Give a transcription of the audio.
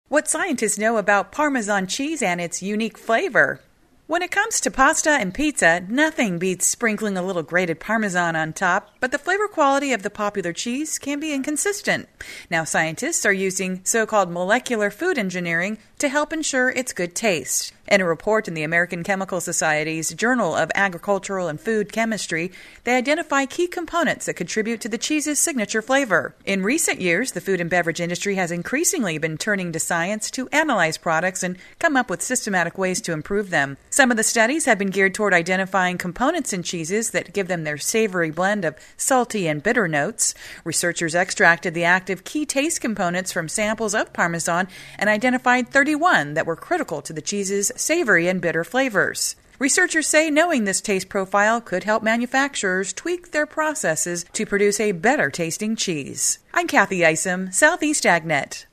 What scientists know about Parmesan cheese and its unique flavor. When it comes to pasta and pizza, nothing beats sprinkling a little grated Parmesan on top, but the flavor quality of the popular cheese can be inconsistent. Now, scientists are using so-called molecular food engineering to help ensure its good taste. In a report in the American Chemical Society's Journal of Agricultural and Food Chemistry, they identify key components that contribute to the cheese's signature flavor. In recent years, the food and beverage industry has increasingly been turning to science to analyze products and come up with systematic ways to improve them. Some of the studies have been geared toward identifying components in cheeses that give them their savory blend of salty and bitter notes. Researchers extracted the active key taste components from samples of Parmesan and identified 31 that were critical to the cheese's savory and bitter flavors. Researchers say knowing this taste profile could help manufacturers tweak their processes to produce a better tasting cheese. I'm Kathy Isom, Southeast AgNet.